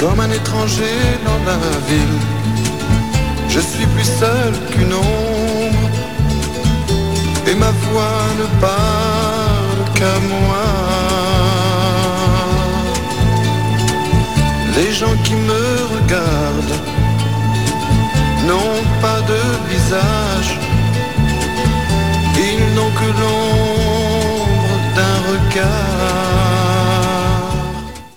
comme un étranger dans la ville. Je suis plus seul qu'une ombre, et ma voix ne parle qu'à moi. Les gens qui me regardent n'ont pas de visage, ils n'ont que l'ombre